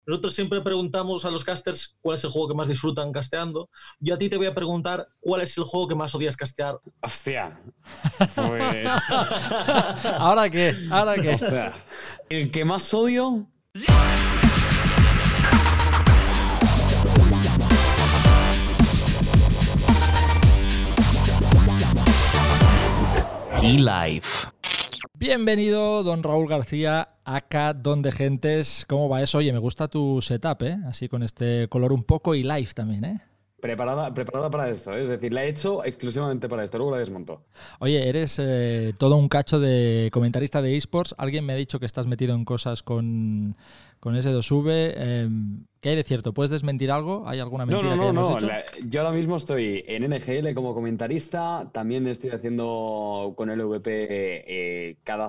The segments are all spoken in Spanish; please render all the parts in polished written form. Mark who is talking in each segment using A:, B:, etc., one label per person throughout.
A: Nosotros siempre preguntamos a los casters cuál es el juego que más disfrutan casteando. Yo a ti te voy a preguntar cuál es el juego que más odias castear.
B: Hostia. Pues...
C: ¿Ahora qué?
B: Hostia. El que más odio...
D: eLife.
C: Bienvenido, don Raúl García, acá Don de Gentes. ¿Cómo va eso? Oye, me gusta tu setup, ¿eh? Así con este color un poco eLife también, ¿eh?
B: Preparada para esto, ¿eh? Es decir, la he hecho exclusivamente para esto, luego la desmonto.
C: Oye, eres todo un cacho de comentarista de eSports. Alguien me ha dicho que estás metido en cosas con S2V. ¿Qué hay de cierto? ¿Puedes desmentir algo? ¿Hay alguna mentira que hayamos hecho?
B: Yo ahora mismo estoy en NGL como comentarista. También estoy haciendo con LVP cada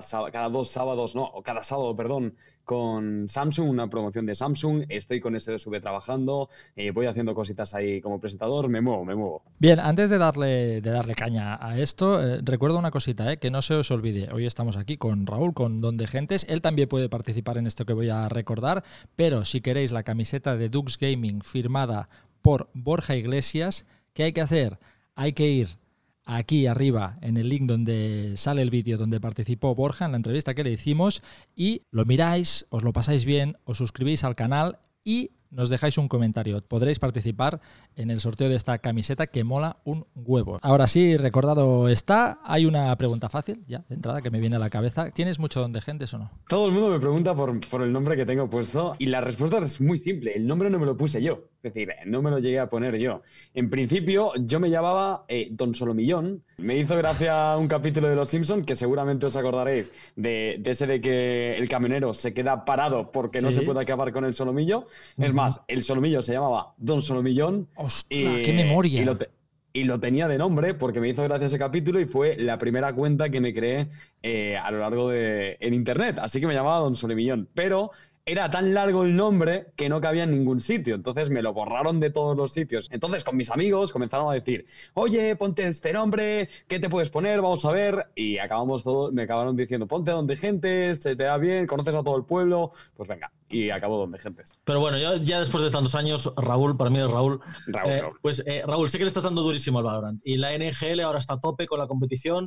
B: sábado, perdón, con Samsung, una promoción de Samsung. Estoy con S2V trabajando. Voy haciendo cositas ahí como presentador. Me muevo.
C: Bien, antes de darle caña a esto, recuerdo una cosita, que no se os olvide. Hoy estamos aquí con Raúl, con Don de Gentes. Él también puede participar en esto que voy a recordar, pero si queréis la camiseta de Dux Gaming firmada por Borja Iglesias, ¿qué hay que hacer? Hay que ir aquí arriba en el link donde sale el vídeo donde participó Borja en la entrevista que le hicimos y lo miráis, os lo pasáis bien, os suscribís al canal y nos dejáis un comentario. Podréis participar en el sorteo de esta camiseta que mola un huevo. Ahora sí, recordado está, hay una pregunta fácil, ya de entrada, que me viene a la cabeza. ¿Tienes mucho Don de Gentes o no?
B: Todo el mundo me pregunta por el nombre que tengo puesto y la respuesta es muy simple. El nombre no me lo puse yo. Es decir, no me lo llegué a poner yo. En principio, yo me llamaba Don Solomillón. Me hizo gracia un capítulo de Los Simpson que seguramente os acordaréis de ese de que el camionero se queda parado porque no se puede acabar con el solomillo. Es más, el solomillo se llamaba Don Solomillón.
C: ¡Hostia, qué memoria!
B: Y lo tenía de nombre porque me hizo gracia ese capítulo y fue la primera cuenta que me creé a lo largo en internet. Así que me llamaba Don Solomillón. Pero era tan largo el nombre que no cabía en ningún sitio. Entonces me lo borraron de todos los sitios. Entonces con mis amigos comenzaron a decir, oye, ponte este nombre, ¿qué te puedes poner? Vamos a ver. Y me acabaron diciendo, ponte Don de Gentes, se te da bien, conoces a todo el pueblo. Pues venga, y acabó Don de Gentes.
A: Pero bueno, ya después de tantos años, Raúl, para mí es Raúl.
B: Raúl.
A: Pues Raúl, sé que le estás dando durísimo al Valorant. Y la NGL ahora está a tope con la competición.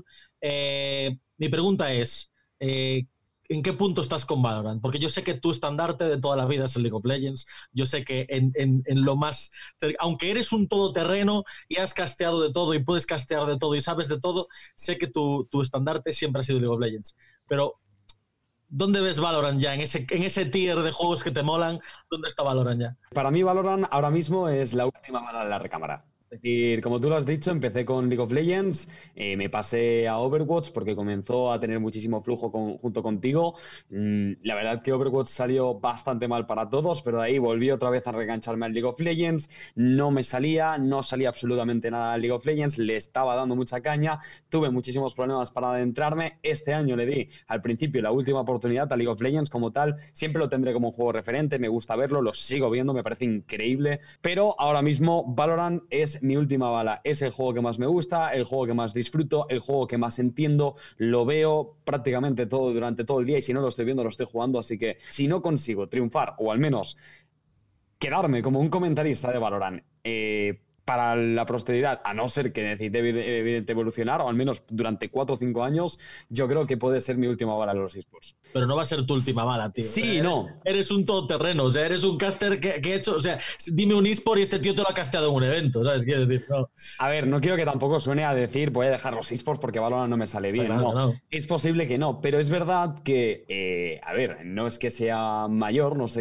A: Mi pregunta es... ¿en qué punto estás con Valorant? Porque yo sé que tu estandarte de toda la vida es el League of Legends. Yo sé que en lo más... Aunque eres un todoterreno y has casteado de todo y puedes castear de todo y sabes de todo, sé que tu estandarte siempre ha sido League of Legends. Pero, ¿dónde ves Valorant ya? En ese tier de juegos que te molan, ¿dónde está Valorant ya?
B: Para mí Valorant ahora mismo es la última bala de la recámara. Es decir, como tú lo has dicho, empecé con League of Legends, me pasé a Overwatch porque comenzó a tener muchísimo flujo junto contigo. La verdad que Overwatch salió bastante mal para todos, pero de ahí volví otra vez a reengancharme al League of Legends. No salía absolutamente nada al League of Legends, le estaba dando mucha caña, tuve muchísimos problemas para adentrarme. Este año le di al principio la última oportunidad a League of Legends como tal. Siempre lo tendré como un juego referente, me gusta verlo, lo sigo viendo, me parece increíble, pero ahora mismo Valorant es mi última bala. Es el juego que más me gusta, el juego que más disfruto, el juego que más entiendo. Lo veo prácticamente durante todo el día y si no lo estoy viendo, lo estoy jugando. Así que si no consigo triunfar o al menos quedarme como un comentarista de Valorant para la posteridad, a no ser que necesite evidentemente evolucionar, o al menos durante 4 o 5 años, yo creo que puede ser mi última bala en los esports.
A: Pero no va a ser tu última bala, tío.
B: Sí,
A: eres un todoterreno, o sea, eres un caster que he hecho, o sea, dime un esport y este tío te lo ha casteado en un evento, ¿sabes? Quiero decir, no.
B: A ver, no quiero que tampoco suene a decir voy a dejar los esports porque Valorant no me sale bien. No. Es posible que no, pero es verdad que, a ver, no es que sea mayor, no es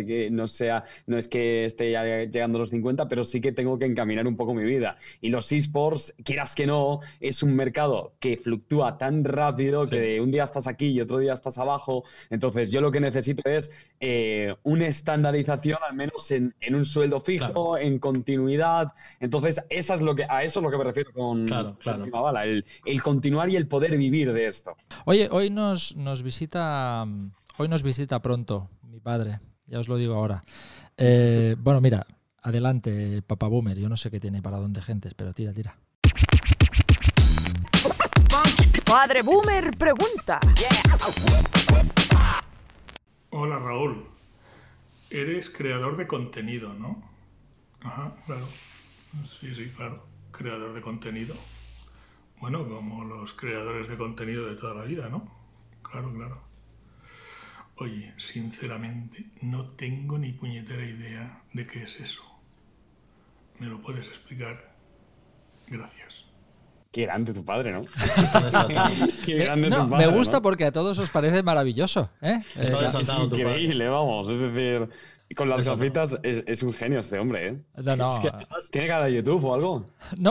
B: que esté ya llegando a los 50, pero sí que tengo que encaminar un poco mi vida. Y los esports, quieras que no, es un mercado que fluctúa tan rápido que un día estás aquí y otro día estás abajo. Entonces yo lo que necesito es una estandarización, al menos en un sueldo fijo, en continuidad. Entonces a eso es lo que me refiero con la última bala, el continuar y el poder vivir de esto.
C: Oye, hoy nos visita pronto mi padre, ya os lo digo ahora. Bueno, mira, adelante, Papá Boomer. Yo no sé qué tiene para Don de Gentes, pero tira.
E: Padre Boomer pregunta.
F: Hola, Raúl.
D: Eres creador de contenido, ¿no? Ajá, claro. Sí, claro. Creador de contenido. Bueno, como los creadores de contenido de toda la vida, ¿no? Claro. Oye, sinceramente, no tengo ni puñetera idea de qué es eso. ¿Me lo puedes explicar? Gracias.
B: Qué grande tu padre, ¿no?
C: Qué grande tu padre, me gusta, ¿no? Porque a todos os parece maravilloso, ¿eh?
B: Es increíble, vamos. Es decir, con las gafitas es un genio este hombre, ¿eh?
C: No.
B: Es que, ¿tiene cara de YouTube o algo?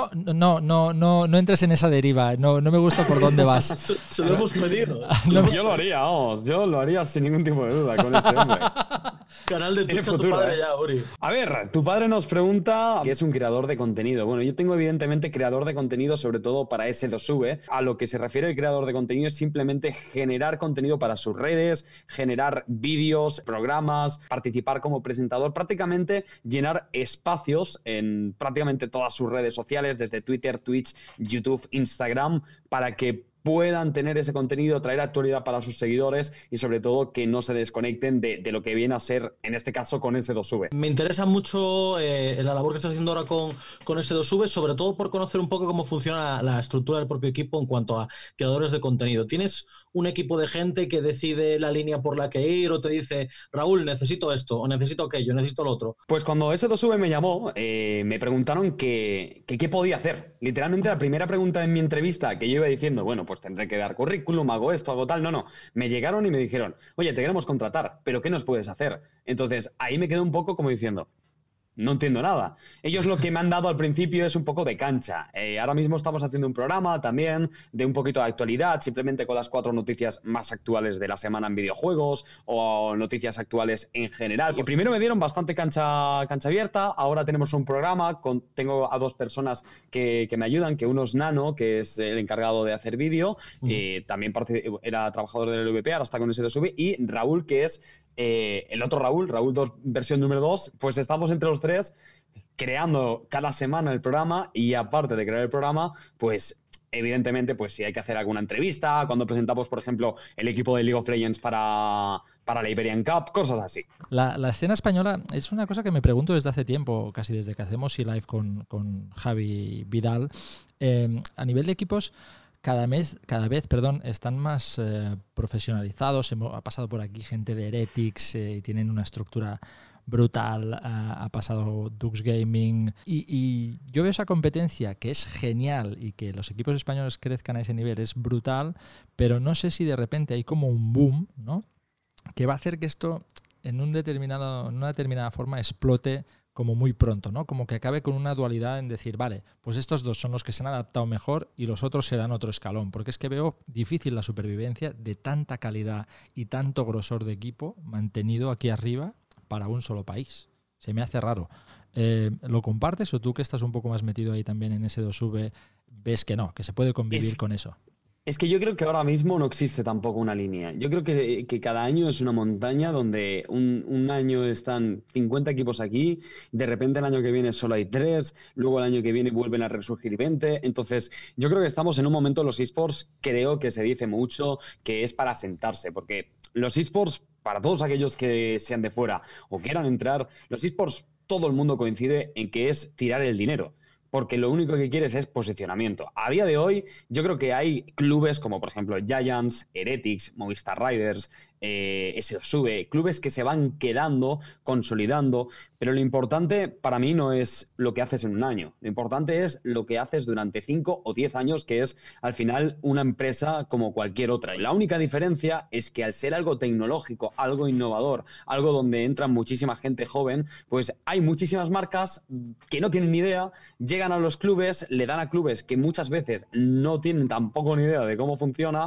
C: No entres en esa deriva. No me gusta por dónde vas.
A: Se lo hemos pedido.
B: Yo lo haría, vamos. Yo lo haría sin ningún tipo de duda con este hombre.
A: Canal de Twitch a tu padre ya, Uri.
B: A ver, tu padre nos pregunta qué es un creador de contenido. Bueno, yo tengo evidentemente creador de contenido sobre todo para S2V. A lo que se refiere el creador de contenido es simplemente generar contenido para sus redes, generar vídeos, programas, participar como presentador, prácticamente llenar espacios en prácticamente todas sus redes sociales, desde Twitter, Twitch, YouTube, Instagram, para que puedan tener ese contenido, traer actualidad para sus seguidores y sobre todo que no se desconecten de lo que viene a ser, en este caso, con S2V.
A: Me interesa mucho la labor que estás haciendo ahora con S2V, sobre todo por conocer un poco cómo funciona la estructura del propio equipo en cuanto a creadores de contenido. ¿Tienes un equipo de gente que decide la línea por la que ir o te dice, Raúl, necesito esto, o necesito aquello, necesito lo otro?
B: Pues cuando S2V me llamó, me preguntaron qué podía hacer. Literalmente la primera pregunta en mi entrevista que yo iba diciendo, bueno, pues tendré que dar currículum, hago esto, hago tal. No. Me llegaron y me dijeron, oye, te queremos contratar, pero ¿qué nos puedes hacer? Entonces, ahí me quedé un poco como diciendo, no entiendo nada. Ellos lo que me han dado al principio es un poco de cancha. Ahora mismo estamos haciendo un programa también de un poquito de actualidad, simplemente con las 4 noticias más actuales de la semana en videojuegos o noticias actuales en general. Y primero me dieron bastante cancha abierta, ahora tenemos un programa, tengo a 2 personas que me ayudan, que uno es Nano, que es el encargado de hacer vídeo, también era trabajador del LVP, ahora está con S2V, y Raúl, que es el otro Raúl 2, versión número 2, pues estamos entre los 3 creando cada semana el programa y aparte de crear el programa, pues evidentemente, pues si hay que hacer alguna entrevista, cuando presentamos, por ejemplo, el equipo de League of Legends para la Iberian Cup, cosas así.
C: La escena española es una cosa que me pregunto desde hace tiempo, casi desde que hacemos eLive con Javi Vidal. A nivel de equipos, cada vez están más profesionalizados. Ha pasado por aquí gente de Heretics y tienen una estructura brutal. Ha pasado Dux Gaming y yo veo esa competencia que es genial y que los equipos españoles crezcan a ese nivel es brutal, pero no sé si de repente hay como un boom, ¿no?, que va a hacer que esto en una determinada forma explote como muy pronto, ¿no? Como que acabe con una dualidad en decir, vale, pues estos 2 son los que se han adaptado mejor y los otros serán otro escalón, porque es que veo difícil la supervivencia de tanta calidad y tanto grosor de equipo mantenido aquí arriba para un solo país. Se me hace raro. ¿Lo compartes o tú, que estás un poco más metido ahí también en S2V, ves que no, que se puede convivir con eso?
B: Es que yo creo que ahora mismo no existe tampoco una línea. Yo creo que cada año es una montaña donde un año están 50 equipos aquí, de repente el año que viene solo hay 3, luego el año que viene vuelven a resurgir 20. Entonces, yo creo que estamos en un momento, los eSports, creo que se dice mucho que es para sentarse, porque los eSports, para todos aquellos que sean de fuera o quieran entrar, los eSports, todo el mundo coincide en que es tirar el dinero, porque lo único que quieres es posicionamiento. A día de hoy, yo creo que hay clubes como, por ejemplo, Giants, Heretics, Movistar Riders, S2V, clubes que se van quedando, consolidando, pero lo importante para mí no es lo que haces en un año. Lo importante es lo que haces durante 5 o 10 años, que es, al final, una empresa como cualquier otra. Y la única diferencia es que al ser algo tecnológico, algo innovador, algo donde entra muchísima gente joven, pues hay muchísimas marcas que no tienen ni idea, llegan a los clubes, le dan a clubes que muchas veces no tienen tampoco ni idea de cómo funciona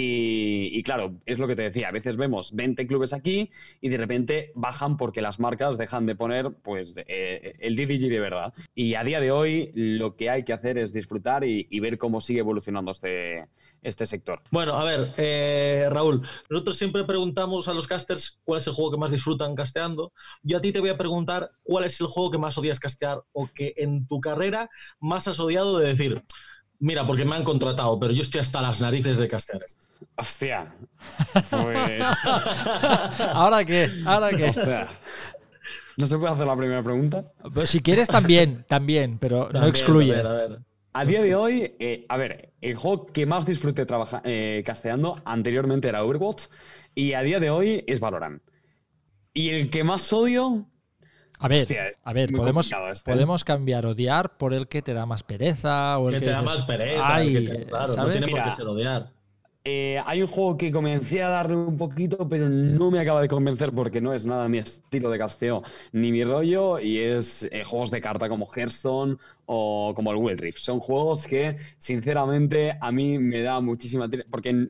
B: y claro, es lo que te decía, a veces vemos 20 clubes aquí y de repente bajan porque las marcas dejan de poner pues el DDG de verdad. Y a día de hoy lo que hay que hacer es disfrutar y ver cómo sigue evolucionando este sector.
A: Bueno, a ver, Raúl, nosotros siempre preguntamos a los casters cuál es el juego que más disfrutan casteando. Yo a ti te voy a preguntar cuál es el juego que más odias castear o que en tu carrera más has odiado de decir, Mira, porque me han contratado, pero yo estoy hasta las narices de castear esto.
B: Hostia. Pues.
C: ¿Ahora qué? ¿Ahora qué?
B: Hostia. ¿No se puede hacer la primera pregunta?
C: Pues si quieres también, pero no
A: También,
C: excluye.
A: A ver.
B: A día de hoy, el juego que más disfruté casteando anteriormente era Overwatch y a día de hoy es Valorant. Y el que más odio...
C: A ver,
B: Hostia, es muy
C: podemos,
B: complicado este.
C: podemos cambiar odiar por el que te da más pereza o el
A: Que
C: que
A: te da
C: dices,
A: más pereza,
C: "Ay",
A: claro, no
C: ¿sabes?
A: tiene por qué
B: Mira,
A: ser odiar.
B: Hay un juego que comencé a darle un poquito, pero no me acaba de convencer porque no es nada mi estilo de casteo ni mi rollo, y es juegos de carta como Hearthstone o como el Wild Rift. Son juegos que, sinceramente, a mí me da muchísima porque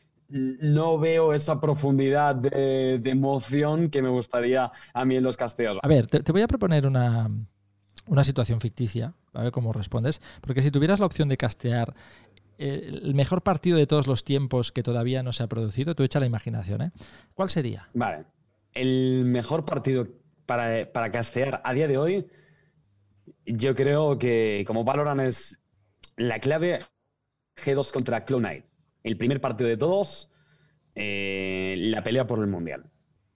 B: no veo esa profundidad de emoción que me gustaría a mí en los casteos.
C: A ver, te voy a proponer una situación ficticia, a ver cómo respondes, porque si tuvieras la opción de castear el mejor partido de todos los tiempos que todavía no se ha producido, tú echa la imaginación, ¿eh? ¿Cuál sería?
B: Vale. El mejor partido para castear a día de hoy, yo creo que como Valorant es la clave, G2 contra Cloud9. El primer partido de todos, la pelea por el Mundial.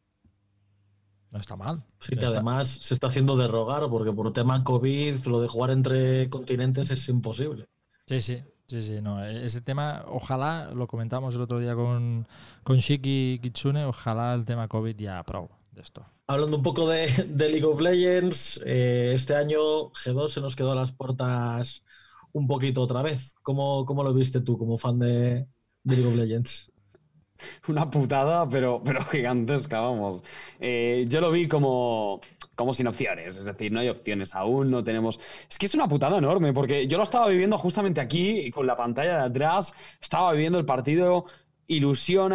C: No está mal.
A: Sí,
C: No
A: que
C: está-
A: además se está haciendo de rogar porque por tema COVID lo de jugar entre continentes es imposible.
C: Sí, no. Ese tema, ojalá, lo comentamos el otro día con Shiki Kitsune, ojalá el tema COVID ya pro de esto.
A: Hablando un poco de League of Legends, este año G2 se nos quedó a las puertas un poquito otra vez. ¿Cómo lo viste tú como fan de League of Legends?
B: Una putada, pero gigantesca, vamos. Yo lo vi como sin opciones, es decir, no hay opciones aún, no tenemos... Es que es una putada enorme, porque yo lo estaba viviendo justamente aquí, con la pantalla de atrás, estaba viviendo el partido, ilusiona,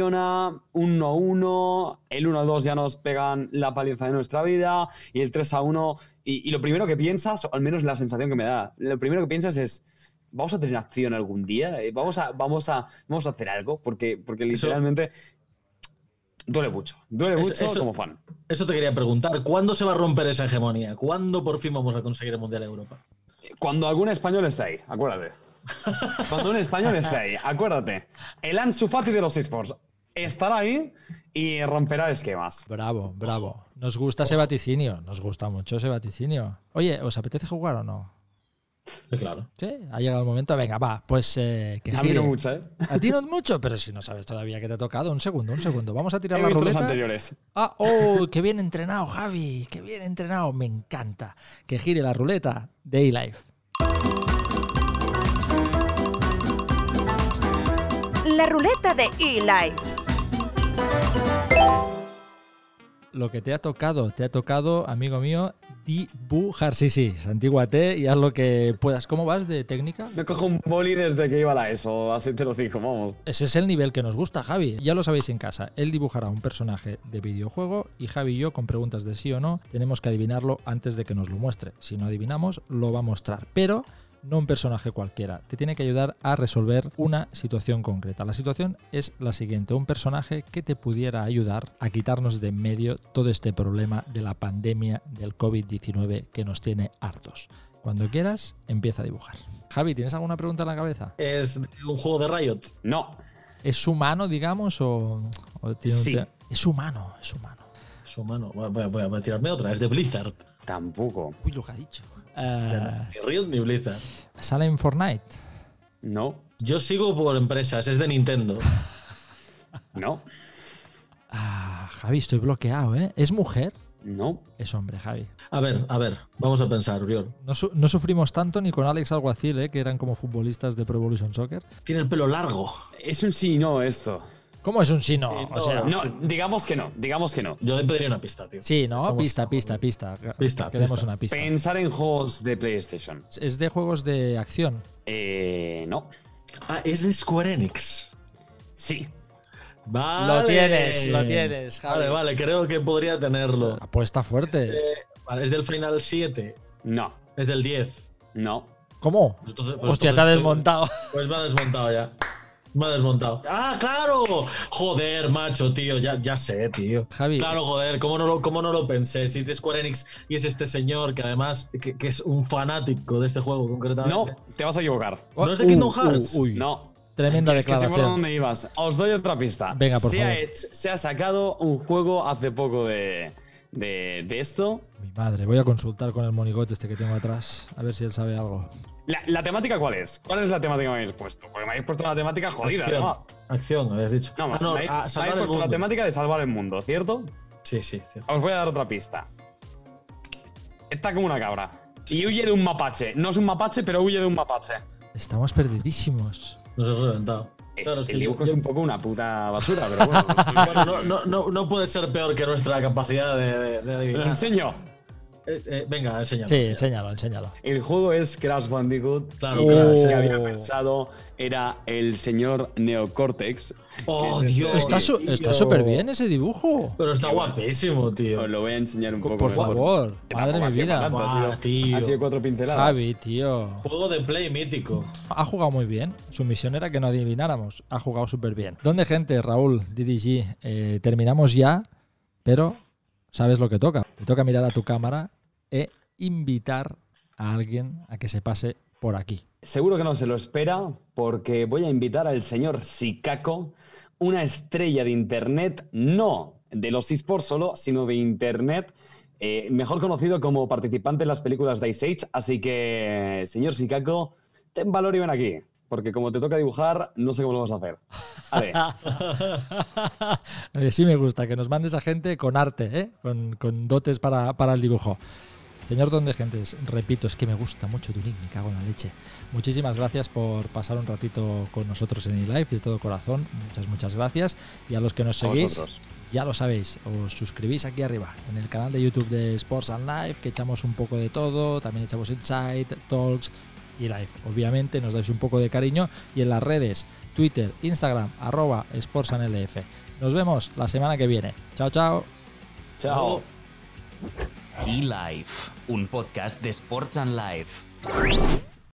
B: 1-1, el 1-2 ya nos pegan la paliza de nuestra vida, y el 3-1, y lo primero que piensas, o al menos la sensación que me da, lo primero que piensas es... ¿Vamos a tener acción algún día? ¿Vamos a hacer algo? Porque literalmente duele mucho como fan.
A: Eso te quería preguntar. ¿Cuándo se va a romper esa hegemonía? ¿Cuándo por fin vamos a conseguir el Mundial de Europa?
B: Cuando algún español esté ahí, acuérdate. Cuando un español esté ahí, acuérdate. El Ansu Fati de los eSports estará ahí y romperá esquemas.
C: Bravo. Nos gusta ese vaticinio, nos gusta mucho ese vaticinio. Oye, ¿os apetece jugar o no?
A: Sí, claro.
C: Sí, ha llegado el momento. Venga, va, pues que
B: A mí
C: gire.
B: no mucho, ¿eh?
C: A ti no mucho, pero si no sabes todavía que te ha tocado. Un segundo. Vamos a tirar
B: He
C: la
B: visto los
C: ruleta.
B: anteriores.
C: Ah, oh, qué bien entrenado, Javi. Qué bien entrenado. Me encanta. Que gire la ruleta de eLife.
E: La ruleta de eLife.
C: Lo que te ha tocado, amigo mío, dibujar. Sí, santíguate y haz lo que puedas. ¿Cómo vas de técnica?
B: Me cojo un boli desde que iba a la ESO, así te lo digo, vamos.
C: Ese es el nivel que nos gusta, Javi. Ya lo sabéis en casa. Él dibujará un personaje de videojuego y Javi y yo, con preguntas de sí o no, tenemos que adivinarlo antes de que nos lo muestre. Si no adivinamos, lo va a mostrar. Pero no un personaje cualquiera. Te tiene que ayudar a resolver una situación concreta. La situación es la siguiente. Un personaje que te pudiera ayudar a quitarnos de en medio todo este problema de la pandemia del COVID-19 que nos tiene hartos. Cuando quieras, empieza a dibujar. Javi, ¿tienes alguna pregunta en la cabeza?
A: ¿Es un juego de Riot?
B: No.
C: ¿Es humano, digamos, o tiene
B: Sí.
C: Es humano.
A: Es humano. Voy a tirarme otra. Es de Blizzard.
B: Tampoco.
C: Uy, lo que ha dicho.
A: Ni Riot ni Blizzard.
C: ¿Sale en Fortnite?
B: No.
A: Yo sigo por empresas. Es de Nintendo.
B: No.
C: Javi, estoy bloqueado, ¿eh? ¿Es mujer?
B: No.
C: Es hombre, Javi.
A: A ver. Vamos a pensar, Uriol.
C: No sufrimos tanto ni con Alex Alguacil, ¿eh? Que eran como futbolistas de Pro Evolution Soccer.
A: Tiene el pelo largo.
B: Es un sí y no esto.
C: ¿Cómo es un sí no? O sea,
B: No, digamos que no.
A: Yo le pediría una pista, tío.
C: sí, ¿no?
A: Somos-
C: Pista. Queremos
A: Pista.
C: una pista.
B: Pensar en juegos de PlayStation.
C: Es de juegos de acción.
B: No.
A: Ah, es de Square Enix.
B: Sí.
A: Vale.
C: Lo tienes, Javi.
A: Vale, creo que podría tenerlo.
C: Apuesta fuerte.
A: Vale, es del Final 7.
B: No.
A: Es del 10.
B: No.
C: ¿Cómo?
A: Pues entonces
C: Hostia, te ha
A: estoy-
C: desmontado.
A: Pues me ha desmontado ya. Me ha desmontado. ¡Ah, claro! Joder, macho, tío. Ya sé, tío.
C: Javi.
A: Claro, joder, ¿cómo no lo pensé? Si es de Square Enix y es este señor que además que es un fanático de este juego concretamente.
B: No, te vas a equivocar.
A: ¿No es de Kingdom Hearts?
C: Uy.
B: No.
C: Tremenda
B: Es que sé por
C: declaración.
B: dónde ibas. Os doy otra pista.
C: Venga, por favor.
B: Se ha sacado un juego hace poco de esto.
C: Mi madre, voy a consultar con el monigote este que tengo atrás, a ver si él sabe algo.
B: ¿La temática cuál es? ¿Cuál es la temática que me habéis puesto? Porque me habéis puesto una temática jodida,
A: Acción,
B: ¿no?
A: acción, habías dicho.
B: No, me habéis
A: salvar el
B: puesto la
A: mundo.
B: temática de salvar el mundo, ¿cierto?
A: Sí, sí.
B: Os voy a dar otra pista. Está como una cabra. Y huye de un mapache. No es un mapache, pero huye de un mapache.
C: Estamos perdidísimos.
A: Nos has reventado. Claro, es que
B: El dibujo
A: yo-
B: es un poco una puta basura, pero bueno.
A: Bueno, no puede ser peor que nuestra capacidad de
B: Lo
A: adivinar.
B: enseño.
A: Venga, enséñalo.
C: Sí,
A: enséñalo.
C: enséñalo.
B: El juego es Crash Bandicoot.
A: Claro,
B: y
A: Crash,
B: el que
C: Oh.
B: había pensado era el señor Neocortex.
A: ¡Oh, Dios!
C: Está súper bien ese dibujo.
A: Pero está guapísimo, tío.
B: Os lo voy a enseñar un poco
C: Por
B: mejor.
C: favor, madre
B: Tampoco
C: mi
B: ha sido
C: vida.
B: tanto,
A: Buah, tío.
B: ha sido 4 pinceladas.
C: Javi, tío.
A: Juego de play mítico.
C: Ha jugado muy bien. Su misión era que no adivináramos. Ha jugado súper bien. ¿Dónde, gente? Raúl, DDG. Terminamos ya, pero sabes lo que toca. Te toca mirar a tu cámara e invitar a alguien a que se pase por aquí.
B: Seguro que no se lo espera, porque voy a invitar al señor Sikako, una estrella de internet, no de los esports solo, sino de internet, mejor conocido como participante en las películas de Ice Age. Así que, señor Sikako, ten valor y ven aquí, porque como te toca dibujar, no sé cómo lo vas a hacer. Vale.
C: Sí me gusta que nos mandes a gente con arte, ¿eh? con dotes para el dibujo. Señor Don de Gentes, repito, es que me gusta mucho tu nick, me cago en la leche. Muchísimas gracias por pasar un ratito con nosotros en eLife, de todo corazón. Muchas gracias. Y a los que nos seguís, ya lo sabéis, os suscribís aquí arriba, en el canal de YouTube de Sports and Life, que echamos un poco de todo, también echamos Insight, Talks y Live. Obviamente nos dais un poco de cariño y en las redes, Twitter, Instagram, @SportsandLF. Nos vemos la semana que viene. Chao, chao.
B: Chao.
F: eLife, un podcast de Sports and Life.